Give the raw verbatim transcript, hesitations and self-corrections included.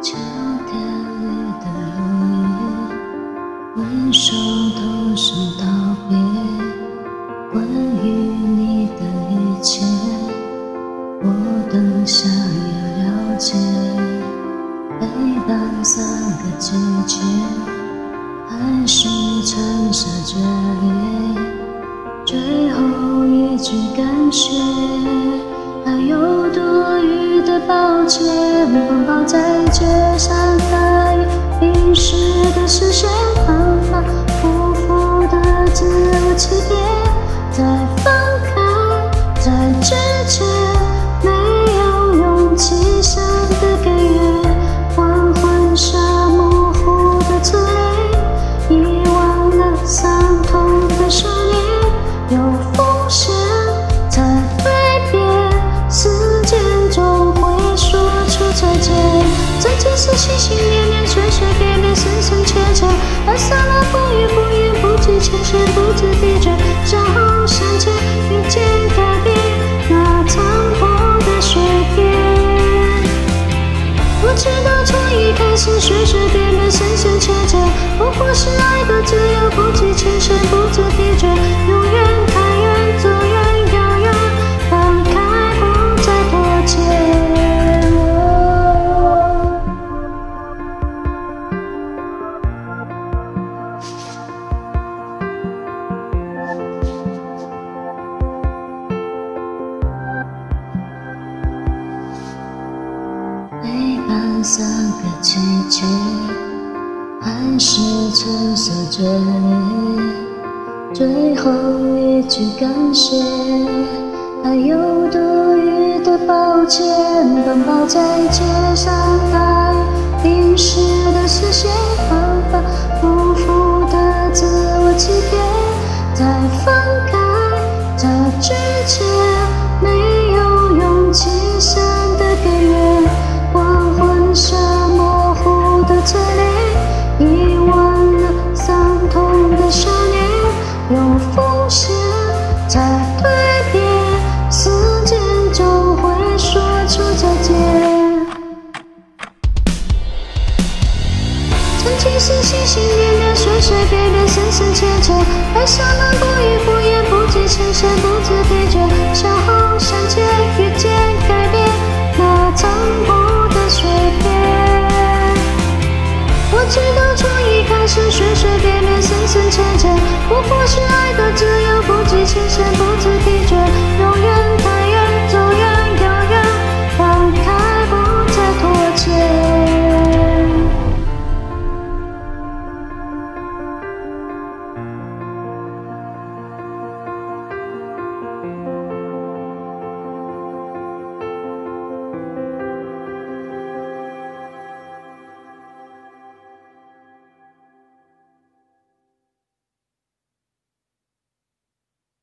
秋天里的落叶，挥手头上道别。关于你的一切，我都想要了解。陪伴三个季节，还是橙色决裂。最后一句感谢，还有多余的抱歉，奔跑在街上，大雨淋湿的视线，反反复复的自我欺骗。在放开，在之前，没有勇气想的给予，黄昏下模糊的侧脸，遗忘了伤痛的少年，有风险才蜕变，时间总会说出再见。曾经是心心念念，随随便便，深深切切，爱上了不语不言，不计前嫌，不知疲倦，相互相牵，遇见改变那残破的碎片。我知道从一开始，随随便便，深深切切，不过是爱的自由，不计前嫌，不知疲倦，永远太远，走远遥远，放开，不再拖欠。陪伴三个季节，还是橙色决裂。最后一句感谢，还有多余的抱歉，奔跑在街上，大雨淋湿的视线，反反复复的自我欺骗。在放开，在之前，没有勇气想的给予，黄昏下模糊的侧脸，遗忘了伤痛的少年，有风险才蜕变，时间总会说出再见。曾经是心心念念，随随便便，深深切切，爱上了不语不言，不计前嫌，不知疲倦，相互相牵，遇见改变那残破的碎片。我知道从一开始，随随便便，深深切切，不过是爱的自由，不计前嫌，不知疲倦。